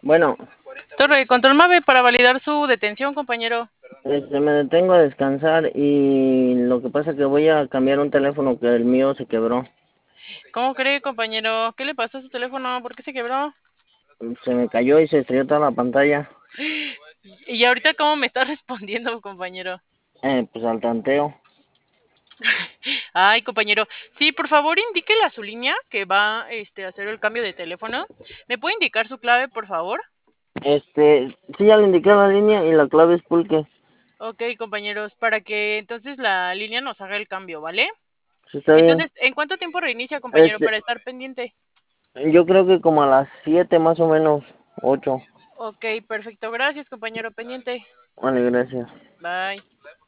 Bueno, Torre, control MAVE para validar su detención, compañero. me detengo a descansar y lo que pasa es que voy a cambiar un teléfono que el mío se quebró. ¿Cómo cree, compañero? ¿Qué le pasó a su teléfono? ¿Por qué se quebró? Se me cayó y se estrelló toda la pantalla. ¿Y ahorita cómo me está respondiendo, compañero? Pues al tanteo. Ay, compañero. Sí, por favor, indíquele a su línea que va a hacer el cambio de teléfono. ¿Me puede indicar su clave, por favor? Sí, ya le indiqué la línea y la clave es pulque. Ok, compañeros, para que entonces la línea nos haga el cambio, ¿vale? Sí, está bien. Entonces, ¿en cuánto tiempo reinicia, compañero, Este, para estar pendiente? yo creo que como a las 7 más o menos, 8. Ok, perfecto. Gracias, compañero, pendiente. Vale, gracias. Bye.